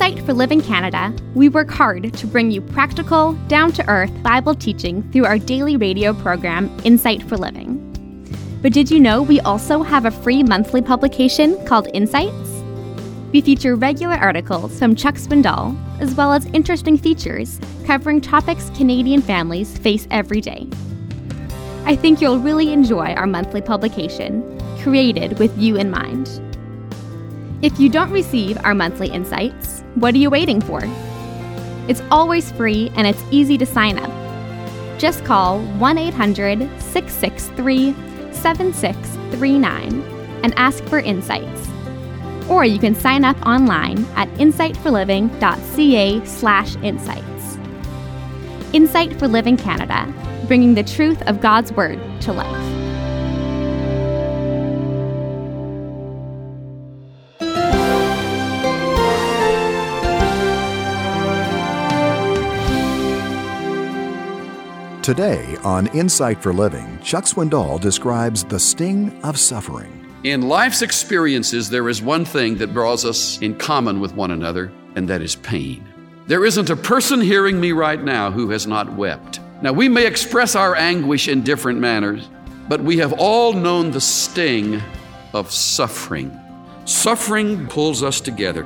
Insight for Living Canada, we work hard to bring you practical, down-to-earth Bible teaching through our daily radio program, Insight for Living. But did you know we also have a free monthly publication called Insights? We feature regular articles from Chuck Swindoll, as well as interesting features covering topics Canadian families face every day. I think you'll really enjoy our monthly publication, created with you in mind. If you don't receive our monthly Insights, what are you waiting for? It's always free and it's easy to sign up. Just call 1-800-663-7639 and ask for Insights. Or you can sign up online at insightforliving.ca/insights. Insight for Living Canada, bringing the truth of God's Word to life. Today on Insight for Living, Chuck Swindoll describes the sting of suffering. In life's experiences, there is one thing that draws us in common with one another, and that is pain. There isn't a person hearing me right now who has not wept. Now, we may express our anguish in different manners, but we have all known the sting of suffering. Suffering pulls us together.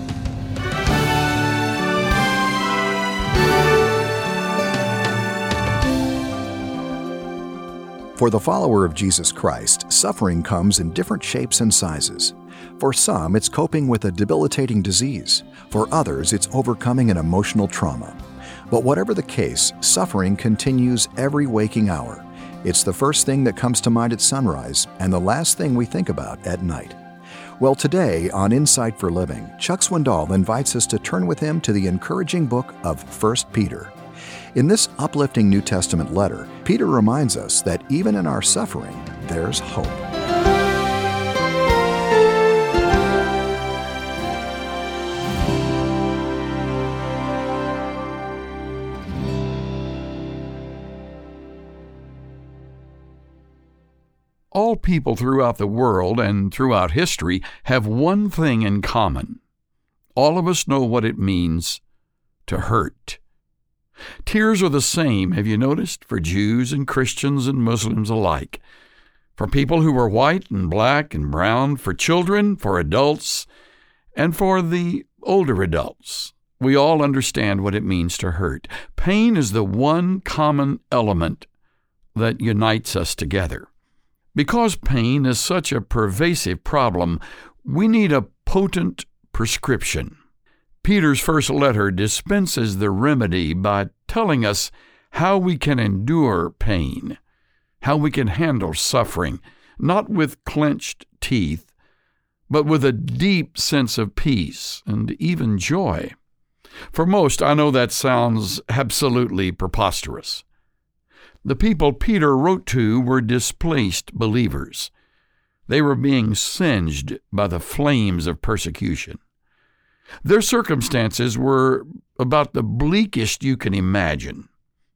For the follower of Jesus Christ, suffering comes in different shapes and sizes. For some, it's coping with a debilitating disease. For others, it's overcoming an emotional trauma. But whatever the case, suffering continues every waking hour. It's the first thing that comes to mind at sunrise and the last thing we think about at night. Well, today on Insight for Living, Chuck Swindoll invites us to turn with him to the encouraging book of 1 Peter. In this uplifting New Testament letter, Peter reminds us that even in our suffering, there's hope. All people throughout the world and throughout history have one thing in common. All of us know what it means to hurt. Tears are the same, have you noticed, for Jews and Christians and Muslims alike, for people who are white and black and brown, for children, for adults, and for the older adults. We all understand what it means to hurt. Pain is the one common element that unites us together. Because pain is such a pervasive problem, we need a potent prescription. Peter's first letter dispenses the remedy by telling us how we can endure pain, how we can handle suffering, not with clenched teeth, but with a deep sense of peace and even joy. For most, I know that sounds absolutely preposterous. The people Peter wrote to were displaced believers. They were being singed by the flames of persecution. Their circumstances were about the bleakest you can imagine.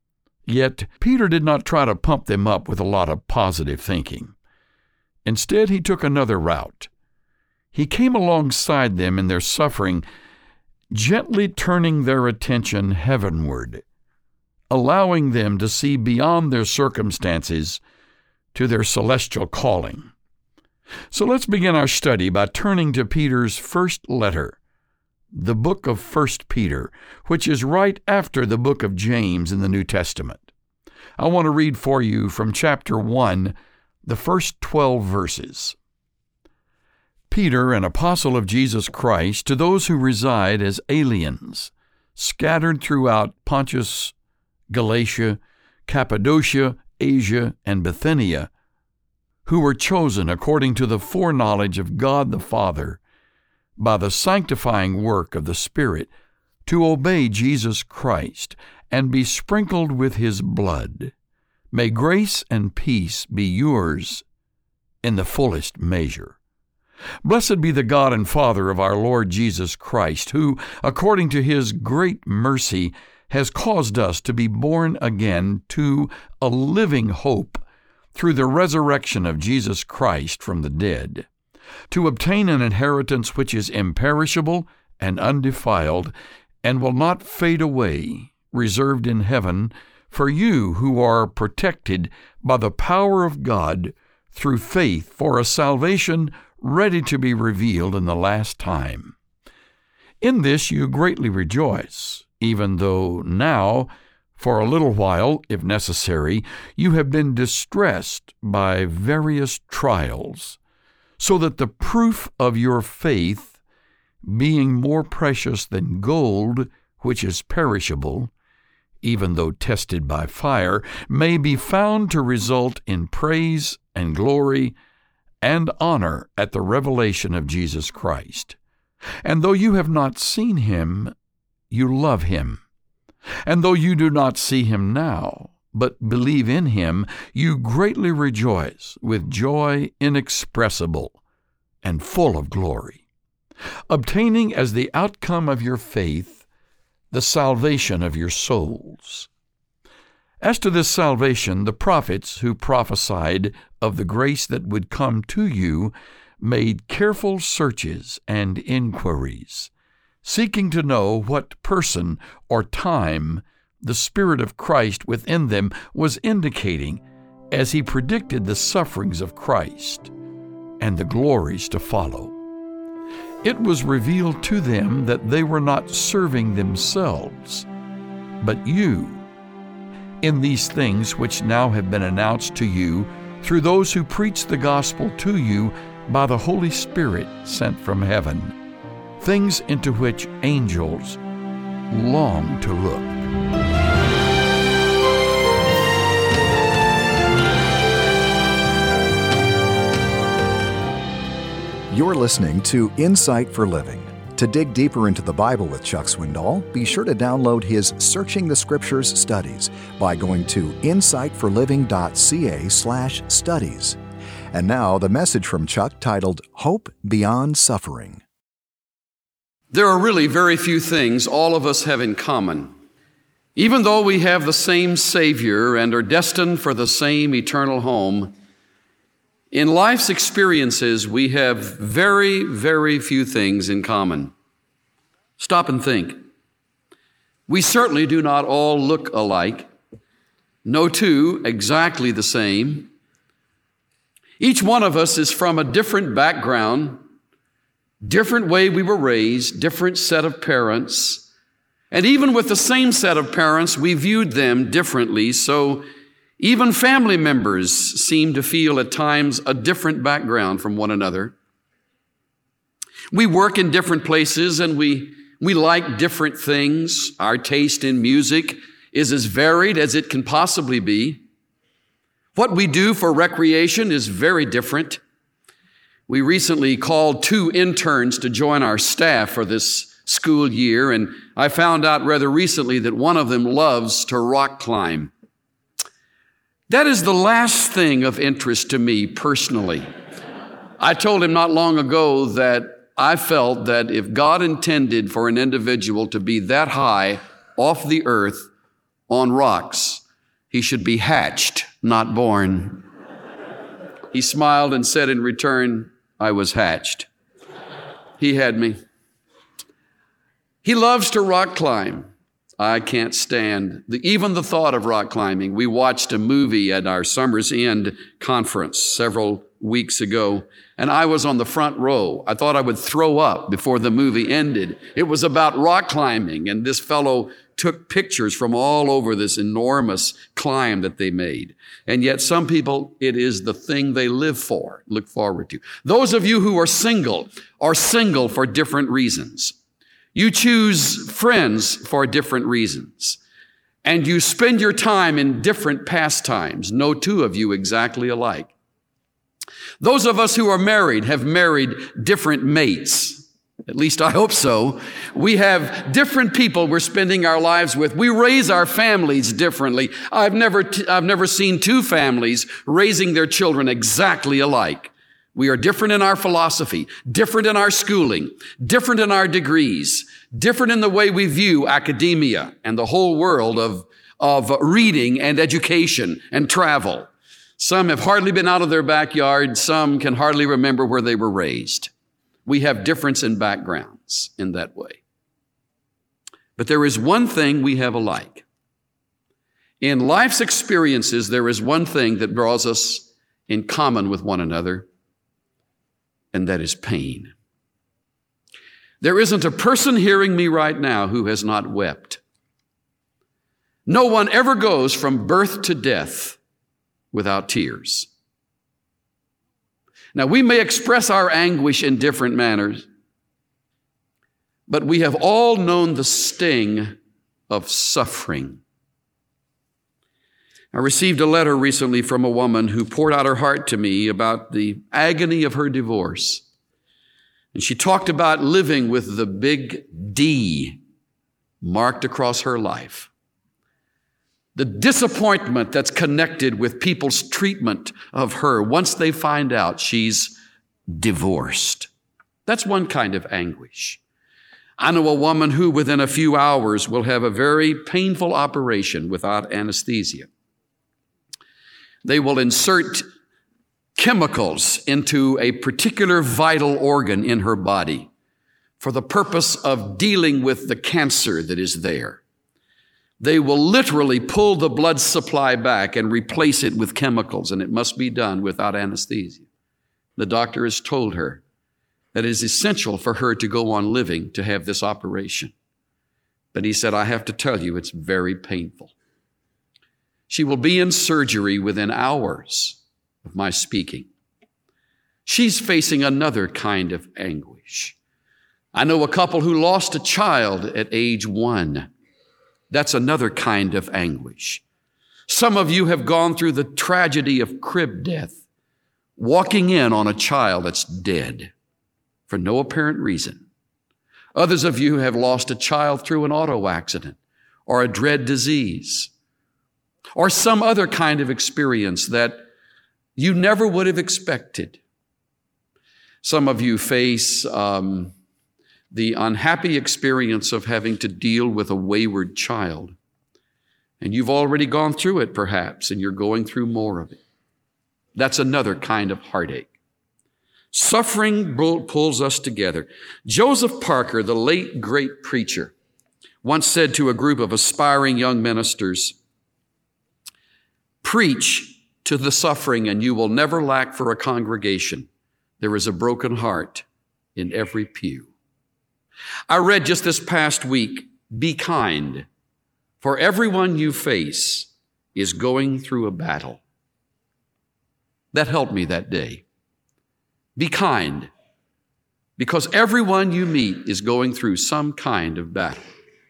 Yet Peter did not try to pump them up with a lot of positive thinking. Instead, he took another route. He came alongside them in their suffering, gently turning their attention heavenward, allowing them to see beyond their circumstances to their celestial calling. So let's begin our study by turning to Peter's first letter, the book of 1 Peter, which is right after the book of James in the New Testament. I want to read for you from chapter 1, the first 12 verses. Peter, an apostle of Jesus Christ, to those who reside as aliens, scattered throughout Pontus, Galatia, Cappadocia, Asia, and Bithynia, who were chosen according to the foreknowledge of God the Father, by the sanctifying work of the Spirit, to obey Jesus Christ and be sprinkled with His blood. May grace and peace be yours in the fullest measure. Blessed be the God and Father of our Lord Jesus Christ, who, according to His great mercy, has caused us to be born again to a living hope through the resurrection of Jesus Christ from the dead, to obtain an inheritance which is imperishable and undefiled, and will not fade away, reserved in heaven for you who are protected by the power of God through faith for a salvation ready to be revealed in the last time. In this you greatly rejoice, even though now, for a little while, if necessary, you have been distressed by various trials, so that the proof of your faith, being more precious than gold, which is perishable, even though tested by fire, may be found to result in praise and glory and honor at the revelation of Jesus Christ. And though you have not seen him, you love him. And though you do not see him now, but believe in him, you greatly rejoice with joy inexpressible and full of glory, obtaining as the outcome of your faith the salvation of your souls. As to this salvation, the prophets who prophesied of the grace that would come to you made careful searches and inquiries, seeking to know what person or time the Spirit of Christ within them was indicating as he predicted the sufferings of Christ and the glories to follow. It was revealed to them that they were not serving themselves, but you, in these things which now have been announced to you through those who preach the gospel to you by the Holy Spirit sent from heaven, things into which angels long to look. You're listening to Insight for Living. To dig deeper into the Bible with Chuck Swindoll, be sure to download his Searching the Scriptures studies by going to insightforliving.ca/studies. And now, the message from Chuck titled, Hope Beyond Suffering. There are really very few things all of us have in common. Even though we have the same Savior and are destined for the same eternal home, in life's experiences, we have very, very few things in common. Stop and think. We certainly do not all look alike. No two exactly the same. Each one of us is from a different background, different way we were raised, different set of parents. And even with the same set of parents, we viewed them differently, so even family members seem to feel at times a different background from one another. We work in different places and we like different things. Our taste in music is as varied as it can possibly be. What we do for recreation is very different. We recently called 2 interns to join our staff for this school year, and I found out rather recently that one of them loves to rock climb. That is the last thing of interest to me personally. I told him not long ago that I felt that if God intended for an individual to be that high off the earth on rocks, he should be hatched, not born. He smiled and said in return, I was hatched. He had me. He loves to rock climb. I can't stand even the thought of rock climbing. We watched a movie at our Summer's End conference several weeks ago, and I was on the front row. I thought I would throw up before the movie ended. It was about rock climbing, and this fellow took pictures from all over this enormous climb that they made. And yet some people, it is the thing they live for, look forward to. Those of you who are single for different reasons. You choose friends for different reasons, and you spend your time in different pastimes. No two of you exactly alike. Those of us who are married have married different mates. At least I hope so. We have different people we're spending our lives with. We raise our families differently. I've never seen 2 families raising their children exactly alike. We are different in our philosophy, different in our schooling, different in our degrees, different in the way we view academia and the whole world of reading and education and travel. Some have hardly been out of their backyard. Some can hardly remember where they were raised. We have difference in backgrounds in that way. But there is one thing we have alike. In life's experiences, there is one thing that draws us in common with one another, and that is pain. There isn't a person hearing me right now who has not wept. No one ever goes from birth to death without tears. Now, we may express our anguish in different manners, but we have all known the sting of suffering. I received a letter recently from a woman who poured out her heart to me about the agony of her divorce. And she talked about living with the big D marked across her life. The disappointment that's connected with people's treatment of her once they find out she's divorced. That's one kind of anguish. I know a woman who within a few hours will have a very painful operation without anesthesia. They will insert chemicals into a particular vital organ in her body for the purpose of dealing with the cancer that is there. They will literally pull the blood supply back and replace it with chemicals, and it must be done without anesthesia. The doctor has told her that it is essential for her to go on living to have this operation. But he said, I have to tell you, it's very painful. She will be in surgery within hours of my speaking. She's facing another kind of anguish. I know a couple who lost a child at age 1. That's another kind of anguish. Some of you have gone through the tragedy of crib death, walking in on a child that's dead for no apparent reason. Others of you have lost a child through an auto accident or a dread disease or some other kind of experience that you never would have expected. Some of you face the unhappy experience of having to deal with a wayward child. And you've already gone through it, perhaps, and you're going through more of it. That's another kind of heartache. Suffering pulls us together. Joseph Parker, the late great preacher, once said to a group of aspiring young ministers, preach to the suffering and you will never lack for a congregation. There is a broken heart in every pew. I read just this past week, be kind, for everyone you face is going through a battle. That helped me that day. Be kind, because everyone you meet is going through some kind of battle.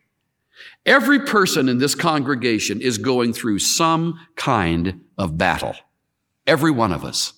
Every person in this congregation is going through some kind of battle. Every one of us.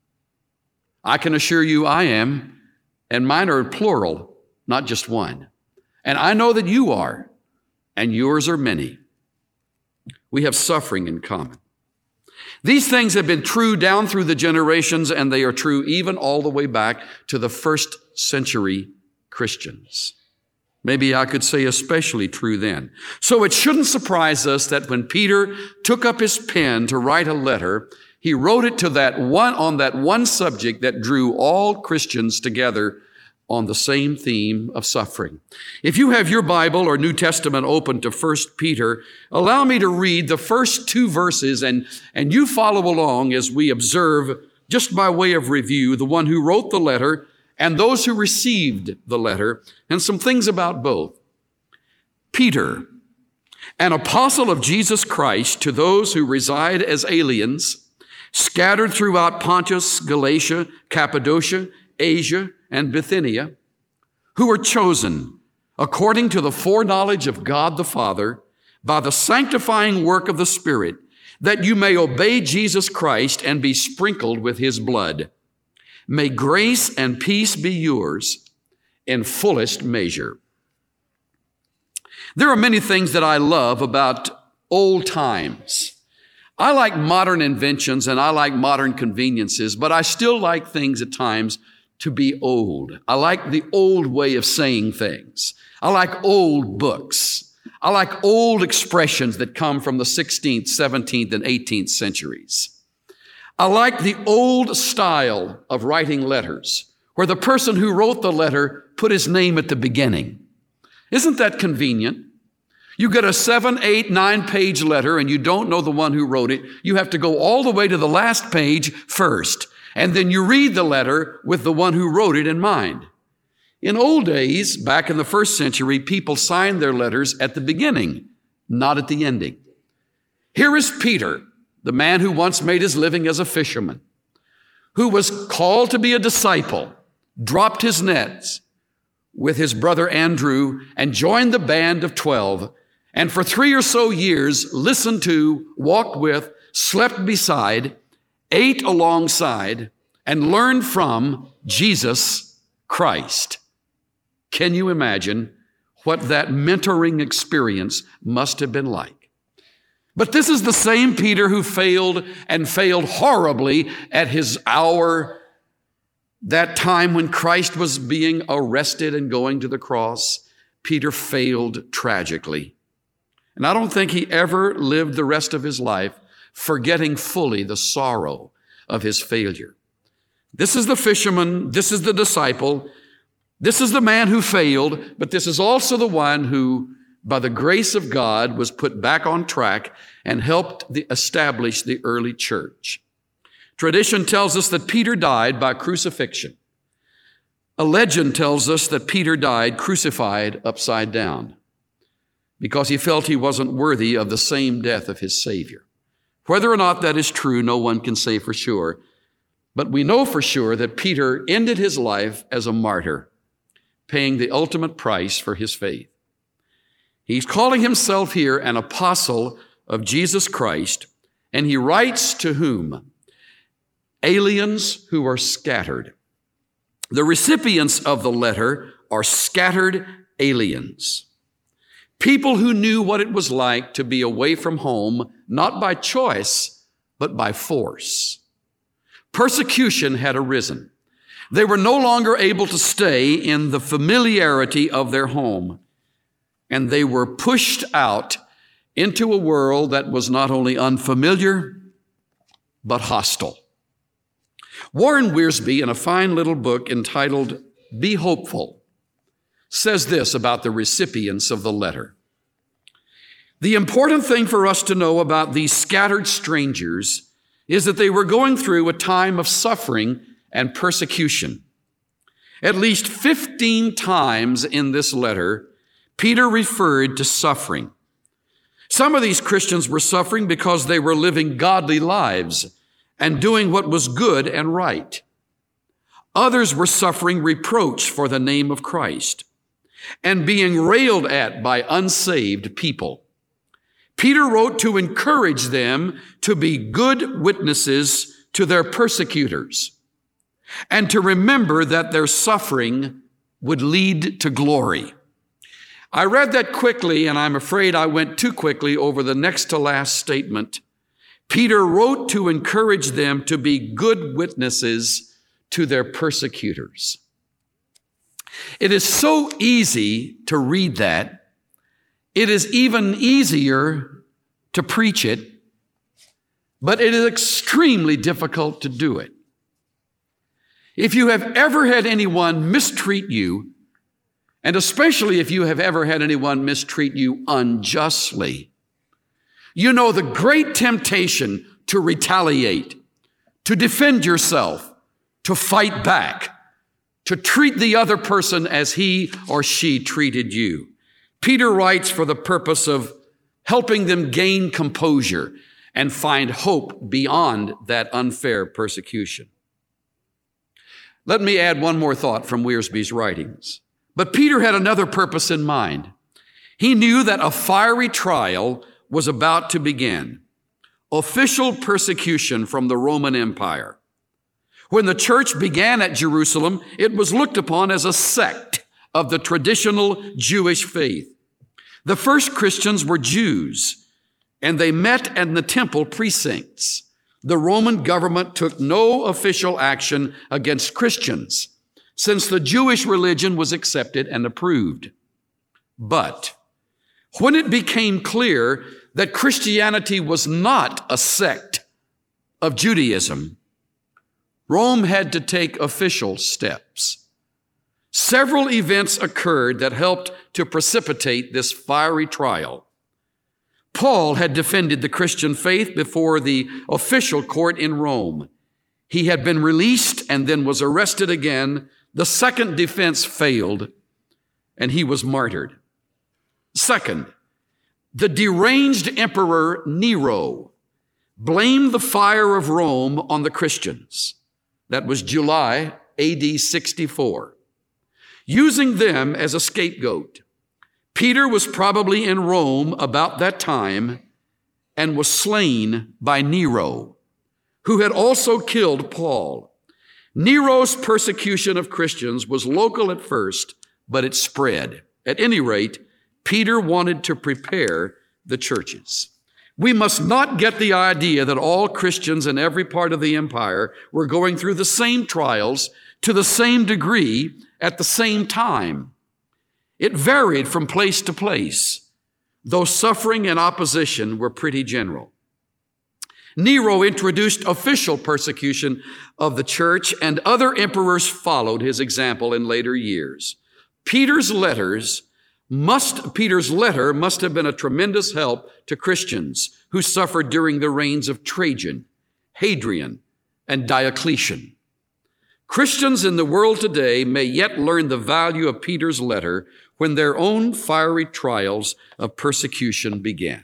I can assure you I am, and mine are plural, not just one. And I know that you are, and yours are many. We have suffering in common. These things have been true down through the generations, and they are true even all the way back to the first century Christians. Maybe I could say especially true then. So it shouldn't surprise us that when Peter took up his pen to write a letter, he wrote it to that one subject that drew all Christians together on the same theme of suffering. If you have your Bible or New Testament open to 1 Peter, allow me to read the first 2 verses and you follow along as we observe, just by way of review, the one who wrote the letter and those who received the letter, and some things about both. Peter, an apostle of Jesus Christ, to those who reside as aliens, scattered throughout Pontus, Galatia, Cappadocia, Asia, and Bithynia, who are chosen according to the foreknowledge of God the Father by the sanctifying work of the Spirit, that you may obey Jesus Christ and be sprinkled with his blood. May grace and peace be yours in fullest measure. There are many things that I love about old times. I like modern inventions and I like modern conveniences, but I still like things at times to be old. I like the old way of saying things. I like old books. I like old expressions that come from the 16th, 17th, and 18th centuries. I like the old style of writing letters, where the person who wrote the letter put his name at the beginning. Isn't that convenient? You get a 7, 8, 9-page letter and you don't know the one who wrote it. You have to go all the way to the last page first, and then you read the letter with the one who wrote it in mind. In old days, back in the first century, people signed their letters at the beginning, not at the ending. Here is Peter, the man who once made his living as a fisherman, who was called to be a disciple, dropped his nets with his brother Andrew and joined the band of 12, and for 3 or so years listened to, walked with, slept beside, ate alongside, and learned from Jesus Christ. Can you imagine what that mentoring experience must have been like? But this is the same Peter who failed and failed horribly at his hour, that time when Christ was being arrested and going to the cross. Peter failed tragically. And I don't think he ever lived the rest of his life forgetting fully the sorrow of his failure. This is the fisherman, this is the disciple, this is the man who failed, but this is also the one who, by the grace of God, was put back on track and helped establish the early church. Tradition tells us that Peter died by crucifixion. A legend tells us that Peter died crucified upside down because he felt he wasn't worthy of the same death of his Savior. Whether or not that is true, no one can say for sure, but we know for sure that Peter ended his life as a martyr, paying the ultimate price for his faith. He's calling himself here an apostle of Jesus Christ, and he writes to whom? Aliens who are scattered. The recipients of the letter are scattered aliens. People who knew what it was like to be away from home, not by choice, but by force. Persecution had arisen. They were no longer able to stay in the familiarity of their home, and they were pushed out into a world that was not only unfamiliar, but hostile. Warren Wiersbe, in a fine little book entitled Be Hopeful, says this about the recipients of the letter. The important thing for us to know about these scattered strangers is that they were going through a time of suffering and persecution. At least 15 times in this letter, Peter referred to suffering. Some of these Christians were suffering because they were living godly lives and doing what was good and right. Others were suffering reproach for the name of Christ and being railed at by unsaved people. Peter wrote to encourage them to be good witnesses to their persecutors and to remember that their suffering would lead to glory. I read that quickly, and I'm afraid I went too quickly over the next to last statement. Peter wrote to encourage them to be good witnesses to their persecutors. It is so easy to read that. It is even easier to preach it, but it is extremely difficult to do it. If you have ever had anyone mistreat you, and especially if you have ever had anyone mistreat you unjustly, you know the great temptation to retaliate, to defend yourself, to fight back, to treat the other person as he or she treated you. Peter writes for the purpose of helping them gain composure and find hope beyond that unfair persecution. Let me add one more thought from Wiersbe's writings. But Peter had another purpose in mind. He knew that a fiery trial was about to begin, official persecution from the Roman Empire. When the church began at Jerusalem, it was looked upon as a sect of the traditional Jewish faith. The first Christians were Jews, and they met in the temple precincts. The Roman government took no official action against Christians, since the Jewish religion was accepted and approved. But when it became clear that Christianity was not a sect of Judaism, Rome had to take official steps. Several events occurred that helped to precipitate this fiery trial. Paul had defended the Christian faith before the official court in Rome. He had been released and then was arrested again. The second defense failed, and he was martyred. Second, the deranged emperor Nero blamed the fire of Rome on the Christians. That was July AD 64. Using them as a scapegoat, Peter was probably in Rome about that time and was slain by Nero, who had also killed Paul. Nero's persecution of Christians was local at first, but it spread. At any rate, Peter wanted to prepare the churches. We must not get the idea that all Christians in every part of the empire were going through the same trials to the same degree at the same time. It varied from place to place, though suffering and opposition were pretty general. Nero introduced official persecution of the church, and other emperors followed his example in later years. Peter's letter must have been a tremendous help to Christians who suffered during the reigns of Trajan, Hadrian, and Diocletian. Christians in the world today may yet learn the value of Peter's letter when their own fiery trials of persecution began.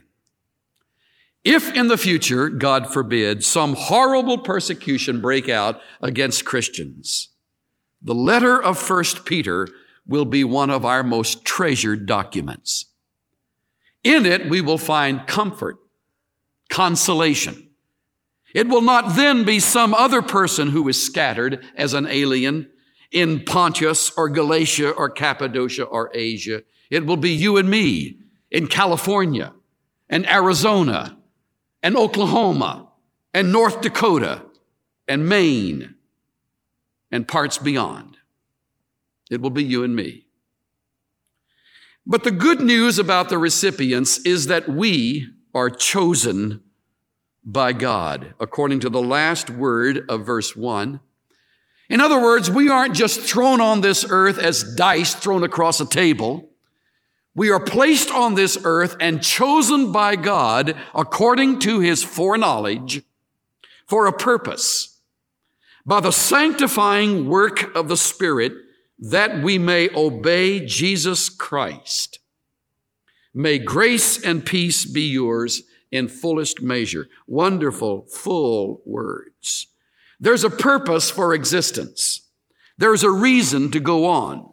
If in the future, God forbid, some horrible persecution break out against Christians, the letter of 1 Peter will be one of our most treasured documents. In it, we will find comfort, consolation. It will not then be some other person who is scattered as an alien in Pontus or Galatia or Cappadocia or Asia. It will be you and me in California and Arizona and Oklahoma and North Dakota and Maine and parts beyond. It will be you and me. But the good news about the recipients is that we are chosen by God, according to the last word of verse 1. In other words, we aren't just thrown on this earth as dice thrown across a table. We are placed on this earth and chosen by God according to his foreknowledge for a purpose, by the sanctifying work of the Spirit, that we may obey Jesus Christ. May grace and peace be yours in fullest measure. Wonderful, full words. There's a purpose for existence. There's a reason to go on.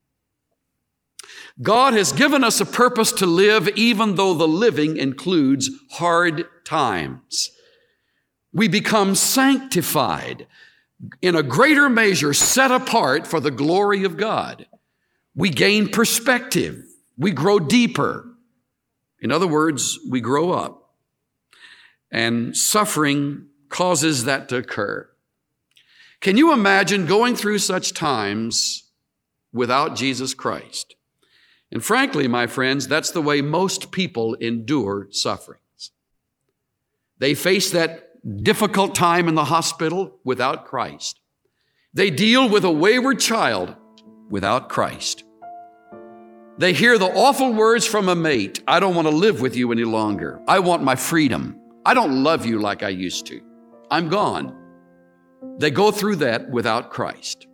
God has given us a purpose to live, even though the living includes hard times. We become sanctified, in a greater measure set apart for the glory of God. We gain perspective. We grow deeper. In other words, we grow up. And suffering causes that to occur. Can you imagine going through such times without Jesus Christ? And frankly, my friends, that's the way most people endure sufferings. They face that difficult time in the hospital without Christ. They deal with a wayward child without Christ. They hear the awful words from a mate, I don't want to live with you any longer. I want my freedom. I don't love you like I used to. I'm gone. They go through that without Christ.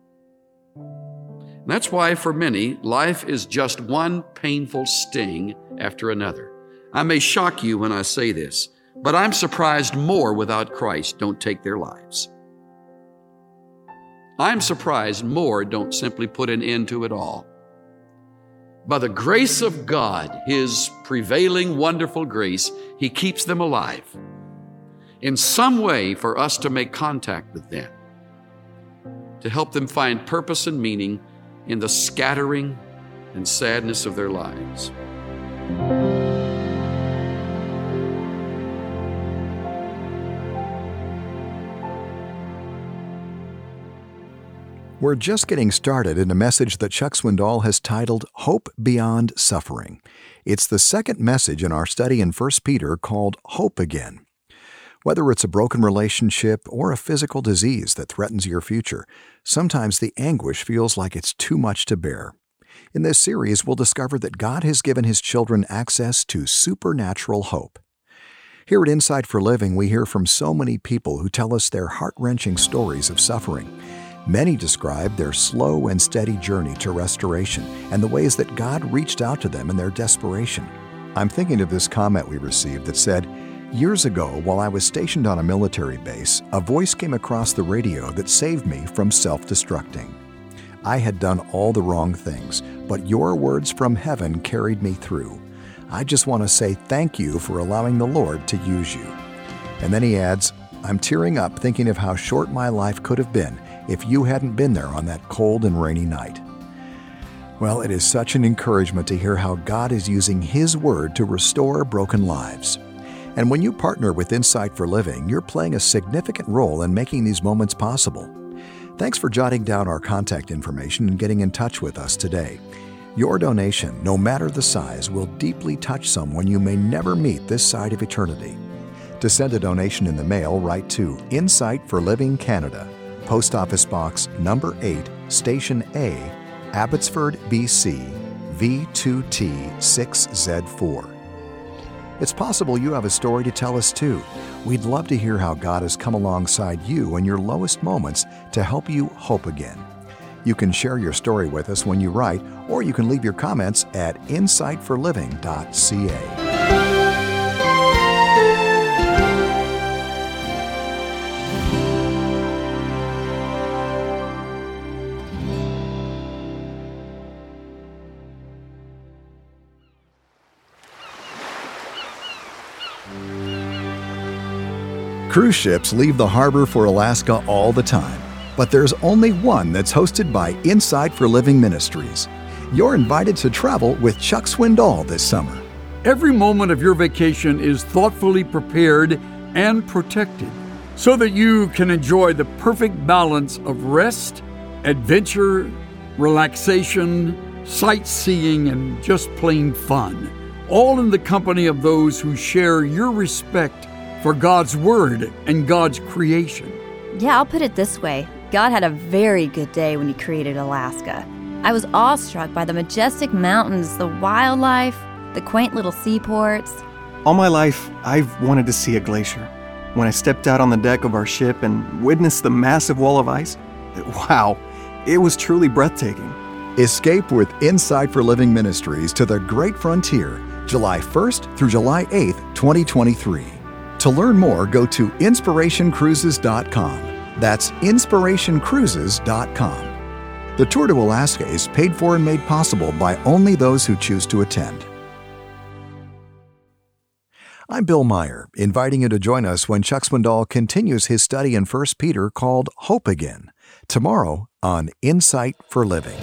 And that's why for many, life is just one painful sting after another. I may shock you when I say this, but I'm surprised more without Christ don't take their lives. I'm surprised more don't simply put an end to it all. By the grace of God, his prevailing wonderful grace, he keeps them alive in some way for us to make contact with them, to help them find purpose and meaning in the scattering and sadness of their lives. We're just getting started in a message that Chuck Swindoll has titled Hope Beyond Suffering. It's the second message in our study in 1 Peter called Hope Again. Whether it's a broken relationship or a physical disease that threatens your future, sometimes the anguish feels like it's too much to bear. In this series, we'll discover that God has given His children access to supernatural hope. Here at Insight for Living, we hear from so many people who tell us their heart-wrenching stories of suffering. Many describe their slow and steady journey to restoration and the ways that God reached out to them in their desperation. I'm thinking of this comment we received that said, "Years ago, while I was stationed on a military base, a voice came across the radio that saved me from self-destructing. I had done all the wrong things, but your words from heaven carried me through. I just want to say thank you for allowing the Lord to use you." And then he adds, "I'm tearing up thinking of how short my life could have been if you hadn't been there on that cold and rainy night." Well, it is such an encouragement to hear how God is using His Word to restore broken lives. And when you partner with Insight for Living, you're playing a significant role in making these moments possible. Thanks for jotting down our contact information and getting in touch with us today. Your donation, no matter the size, will deeply touch someone you may never meet this side of eternity. To send a donation in the mail, write to Insight for Living Canada, Post Office Box Number 8, Station A, Abbotsford, BC, V2T6Z4. It's possible you have a story to tell us too. We'd love to hear how God has come alongside you in your lowest moments to help you hope again. You can share your story with us when you write, or you can leave your comments at insightforliving.ca. Cruise ships leave the harbor for Alaska all the time, but there's only one that's hosted by Insight for Living Ministries. You're invited to travel with Chuck Swindoll this summer. Every moment of your vacation is thoughtfully prepared and protected so that you can enjoy the perfect balance of rest, adventure, relaxation, sightseeing, and just plain fun, all in the company of those who share your respect for God's Word and God's creation. Yeah, I'll put it this way. God had a very good day when He created Alaska. I was awestruck by the majestic mountains, the wildlife, the quaint little seaports. All my life, I've wanted to see a glacier. When I stepped out on the deck of our ship and witnessed the massive wall of ice, wow, it was truly breathtaking. Escape with Insight for Living Ministries to the Great Frontier, July 1st through July 8th, 2023. To learn more, go to inspirationcruises.com. That's inspirationcruises.com. The tour to Alaska is paid for and made possible by only those who choose to attend. I'm Bill Meyer, inviting you to join us when Chuck Swindoll continues his study in 1 Peter called Hope Again, tomorrow on Insight for Living.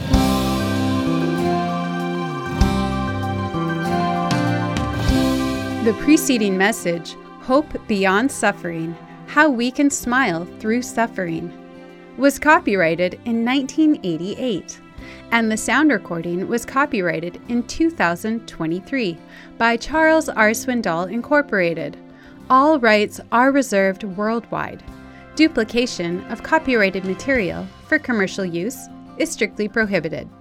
The preceding message, Hope Beyond Suffering, How We Can Smile Through Suffering, was copyrighted in 1988, and the sound recording was copyrighted in 2023 by Charles R. Swindoll Incorporated. All rights are reserved worldwide. Duplication of copyrighted material for commercial use is strictly prohibited.